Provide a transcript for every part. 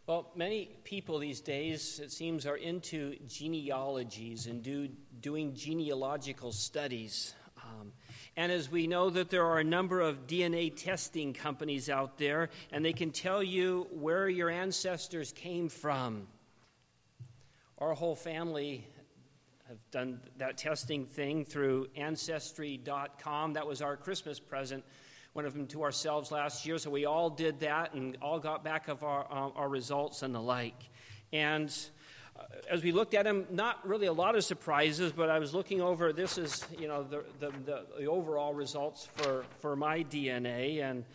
Well, many people these days, it seems, are into genealogies and doing genealogical studies. And as we know that there are a number of DNA testing companies out there, and they can tell you where your ancestors came from. Our whole family have done that testing thing through Ancestry.com. That was our Christmas present, one of them to ourselves last year. So we all did that and all got back of our results and the like. And as we looked at them, not really a lot of surprises, but I was looking over, this is, the overall results for my DNA, and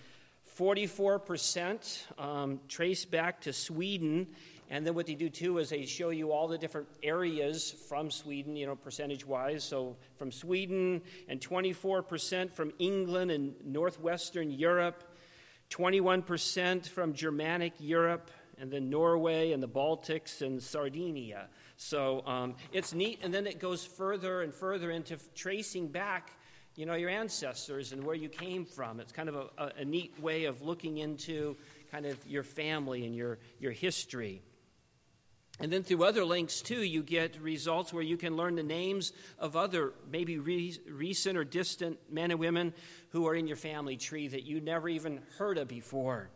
44% trace back to Sweden. And then what they do, too, is they show you all the different areas from Sweden, percentage-wise. So from Sweden, and 24% from England and northwestern Europe, 21% from Germanic Europe, and then Norway and the Baltics and Sardinia. So it's neat. And then it goes further and further into tracing back, your ancestors and where you came from. It's kind of a neat way of looking into kind of your family and your history. And then through other links, too, you get results where you can learn the names of other, maybe recent or distant men and women who are in your family tree that you never even heard of before.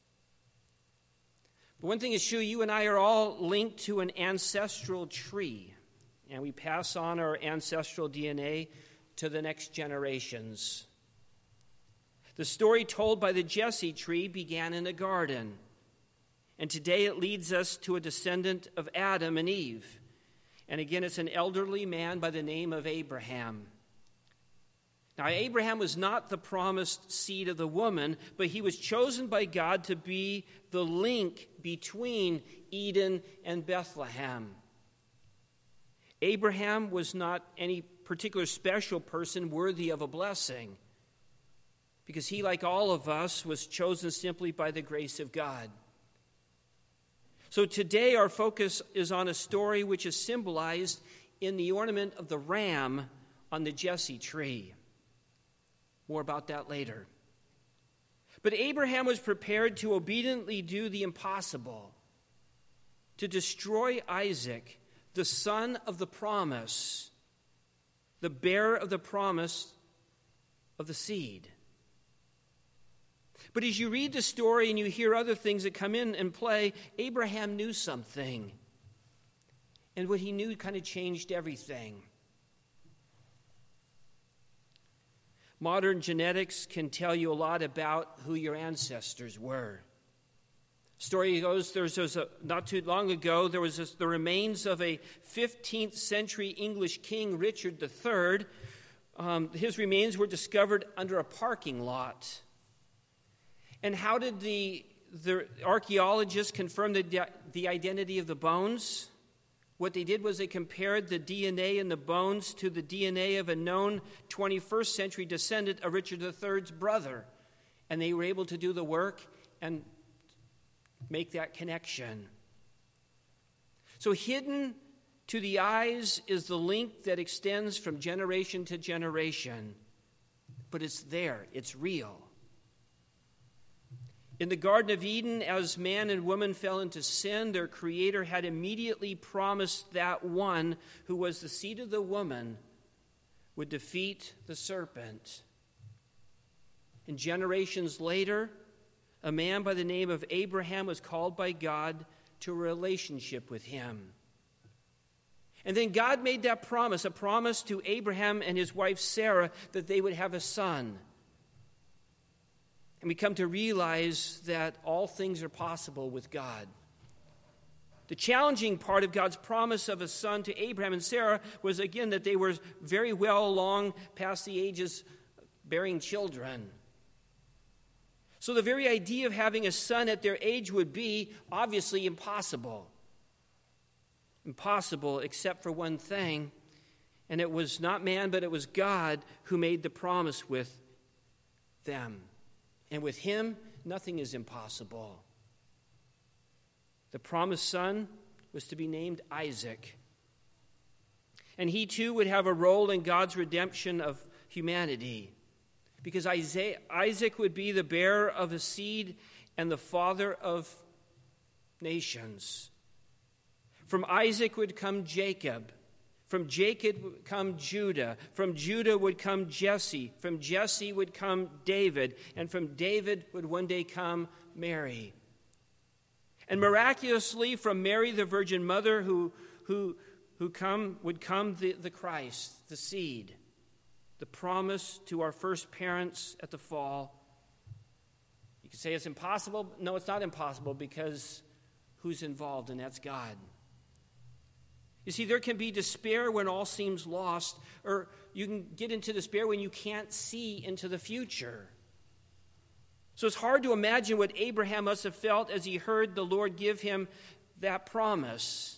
But one thing is true, you and I are all linked to an ancestral tree, and we pass on our ancestral DNA to the next generations. The story told by the Jesse tree began in a garden. And today it leads us to a descendant of Adam and Eve. And again, it's an elderly man by the name of Abraham. Now, Abraham was not the promised seed of the woman, but he was chosen by God to be the link between Eden and Bethlehem. Abraham was not any particular special person worthy of a blessing, because he, like all of us, was chosen simply by the grace of God. So today our focus is on a story which is symbolized in the ornament of the ram on the Jesse tree. More about that later. But Abraham was prepared to obediently do the impossible, to destroy Isaac, the son of the promise, the bearer of the promise of the seed. But as you read the story and you hear other things that come in and play, Abraham knew something. And what he knew kind of changed everything. Modern genetics can tell you a lot about who your ancestors were. Story goes, not too long ago, there was the remains of a 15th century English king, Richard III. His remains were discovered under a parking lot. And how did the archaeologists confirm the identity of the bones? What they did was they compared the DNA in the bones to the DNA of a known 21st century descendant of Richard III's brother. And they were able to do the work and make that connection. So hidden to the eyes is the link that extends from generation to generation. But it's there, it's real. In the Garden of Eden, as man and woman fell into sin, their Creator had immediately promised that one who was the seed of the woman would defeat the serpent. And generations later, a man by the name of Abraham was called by God to a relationship with him. And then God made that promise, a promise to Abraham and his wife Sarah that they would have a son. And we come to realize that all things are possible with God. The challenging part of God's promise of a son to Abraham and Sarah was, again, that they were very well along past the ages bearing children. So the very idea of having a son at their age would be obviously impossible. Impossible except for one thing, and it was not man, but it was God who made the promise with them. And with him, nothing is impossible. The promised son was to be named Isaac. And he too would have a role in God's redemption of humanity. Because Isaac would be the bearer of a seed and the father of nations. From Isaac would come Jacob. From Jacob would come Judah. From Judah would come Jesse. From Jesse would come David. And from David would one day come Mary. And miraculously, from Mary, the Virgin Mother, would come the Christ, the seed, the promise to our first parents at the fall. You could say it's impossible. No, it's not impossible, because who's involved, and that's God. You see, there can be despair when all seems lost, or you can get into despair when you can't see into the future. So it's hard to imagine what Abraham must have felt as he heard the Lord give him that promise.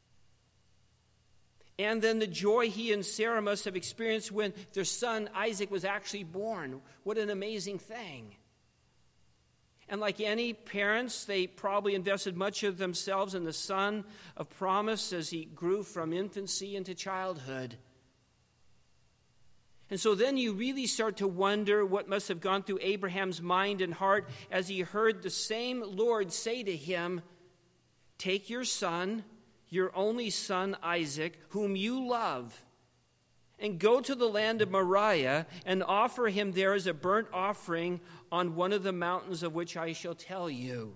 And then the joy he and Sarah must have experienced when their son Isaac was actually born. What an amazing thing. And like any parents, they probably invested much of themselves in the son of promise as he grew from infancy into childhood. And so then you really start to wonder what must have gone through Abraham's mind and heart as he heard the same Lord say to him, "Take your son, your only son Isaac, whom you love, and go to the land of Moriah and offer him there as a burnt offering on one of the mountains of which I shall tell you."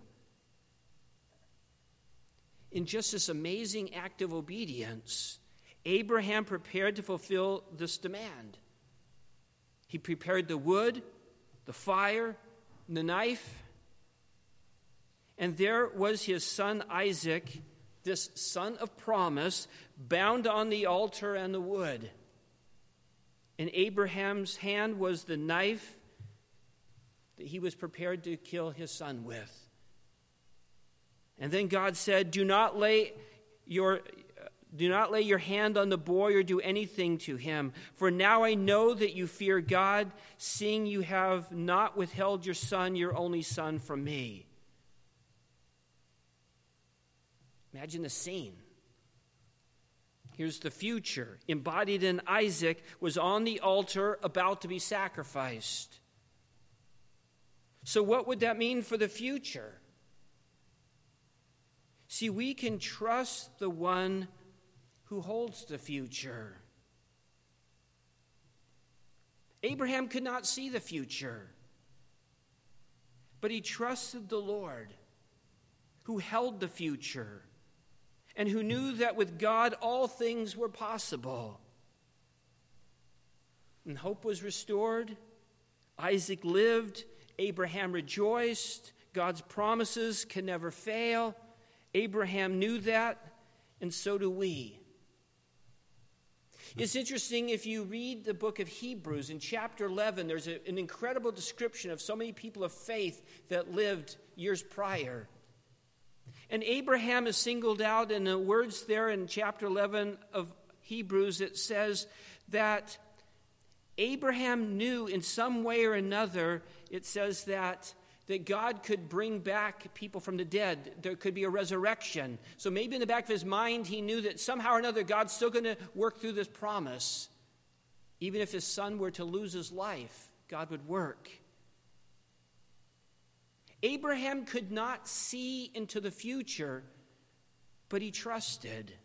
In just this amazing act of obedience, Abraham prepared to fulfill this demand. He prepared the wood, the fire, and the knife. And there was his son Isaac, this son of promise, bound on the altar and the wood. In Abraham's hand was the knife that he was prepared to kill his son with. And then God said, Do not lay your hand on the boy or do anything to him. For now I know that you fear God, seeing you have not withheld your son, your only son, from me. Imagine the scene. Here's the future. Embodied in Isaac was on the altar about to be sacrificed. So what would that mean for the future? See, we can trust the one who holds the future. Abraham could not see the future, but he trusted the Lord who held the future and who knew that with God all things were possible. And hope was restored. Isaac lived. Abraham rejoiced. God's promises can never fail. Abraham knew that, and so do we. It's interesting, if you read the book of Hebrews, in chapter 11, there's an incredible description of so many people of faith that lived years prior. And Abraham is singled out in the words there in chapter 11 of Hebrews. It says that Abraham knew in some way or another, it says that God could bring back people from the dead. There could be a resurrection. So maybe in the back of his mind, he knew that somehow or another, God's still going to work through this promise. Even if his son were to lose his life, God would work. Abraham could not see into the future, but he trusted.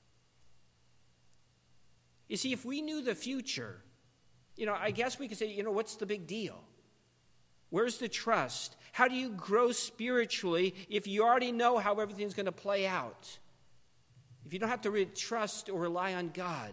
You see, if we knew the future, I guess we could say, what's the big deal? Where's the trust? How do you grow spiritually if you already know how everything's going to play out? If you don't have to really trust or rely on God.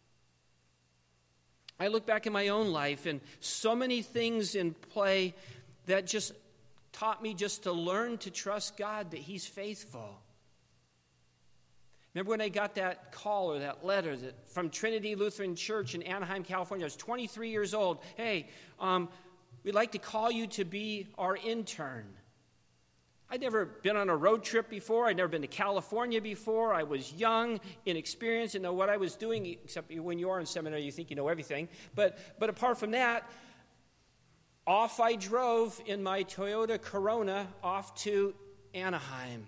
I look back in my own life and so many things in play that just taught me just to learn to trust God, that He's faithful. Remember when I got that call or that letter from Trinity Lutheran Church in Anaheim, California? I was 23 years old. Hey, we'd like to call you to be our intern. I'd never been on a road trip before. I'd never been to California before. I was young, inexperienced, didn't know what I was doing, except when you are in seminary, you think you know everything. But apart from that, off I drove in my Toyota Corona off to Anaheim.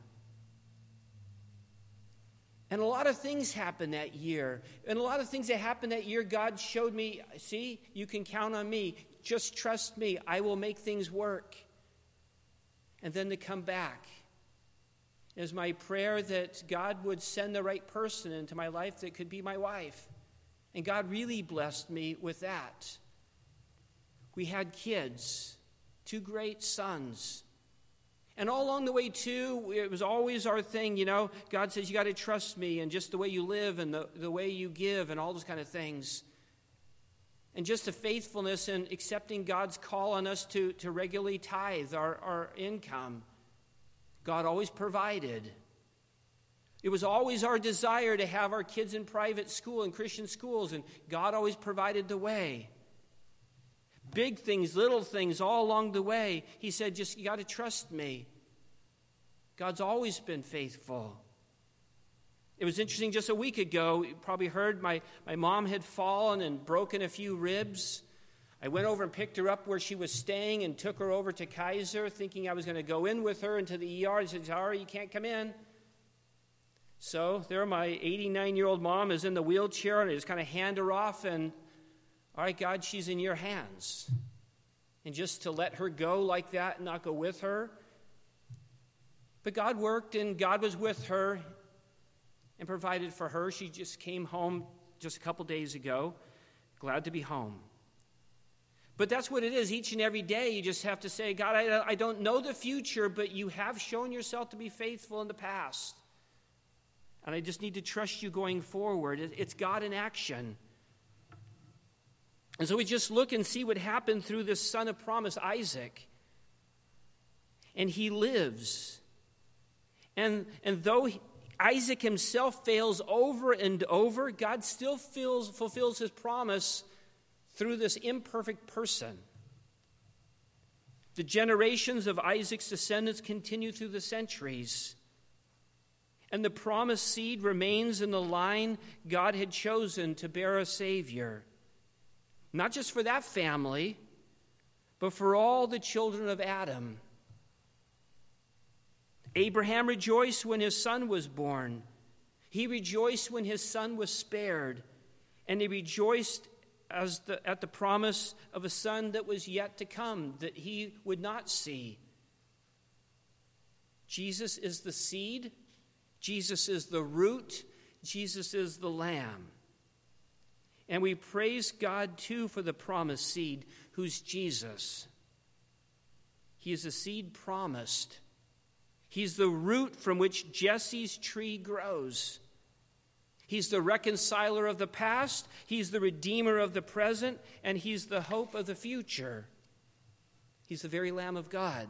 And a lot of things happened that year. And a lot of things that happened that year, God showed me, see, you can count on me. Just trust me. I will make things work. And then to come back It is my prayer that God would send the right person into my life that could be my wife. And God really blessed me with that. We had kids, 2 great sons. And all along the way, too, it was always our thing, God says, you got to trust me, and just the way you live and the way you give and all those kind of things. And just the faithfulness in accepting God's call on us to regularly tithe our income. God always provided. It was always our desire to have our kids in private school and Christian schools, and God always provided the way. Big things, little things, all along the way. He said, you got to trust me. God's always been faithful. It was interesting, just a week ago, you probably heard my mom had fallen and broken a few ribs. I went over and picked her up where she was staying and took her over to Kaiser, thinking I was going to go in with her into the ER. I said, sorry, you can't come in. So there my 89-year-old mom is in the wheelchair, and I just kind of hand her off, and all right, God, she's in your hands. And just to let her go like that and not go with her. But God worked, and God was with her and provided for her. She just came home just a couple days ago. Glad to be home. But that's what it is. Each and every day you just have to say, God, I don't know the future, but you have shown yourself to be faithful in the past. And I just need to trust you going forward. It's God in action. And so we just look and see what happened through this son of promise, Isaac. And he lives. And though Isaac himself fails over and over, God still fulfills his promise through this imperfect person. The generations of Isaac's descendants continue through the centuries. And the promised seed remains in the line God had chosen to bear a Savior. Not just for that family, but for all the children of Adam. Abraham rejoiced when his son was born. He rejoiced when his son was spared. And he rejoiced at the promise of a son that was yet to come, that he would not see. Jesus is the seed. Jesus is the root. Jesus is the lamb. And we praise God, too, for the promised seed, who's Jesus. He is the seed promised. He's the root from which Jesse's tree grows. He's the reconciler of the past, he's the redeemer of the present, and he's the hope of the future. He's the very Lamb of God.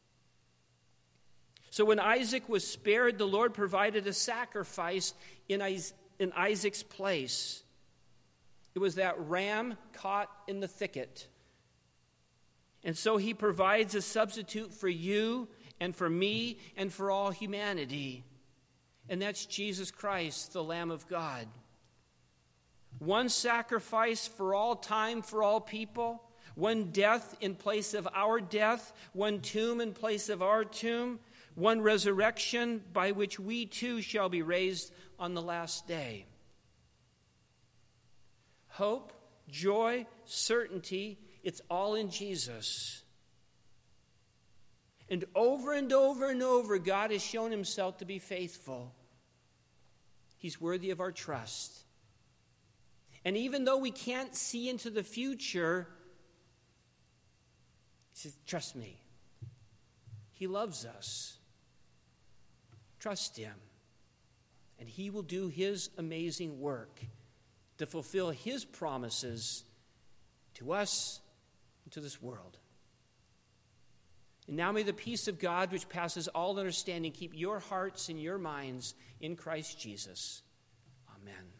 So when Isaac was spared, the Lord provided a sacrifice in Isaac's place. It was that ram caught in the thicket. And so he provides a substitute for you and for me and for all humanity. And that's Jesus Christ, the Lamb of God. One sacrifice for all time, for all people. One death in place of our death. One tomb in place of our tomb. One resurrection by which we too shall be raised on the last day. Hope, joy, certainty, it's all in Jesus. And over and over, God has shown himself to be faithful. He's worthy of our trust. And even though we can't see into the future, he says, trust me. He loves us. Trust him. And he will do his amazing work to fulfill his promises to us and to this world. And now may the peace of God, which passes all understanding, keep your hearts and your minds in Christ Jesus. Amen.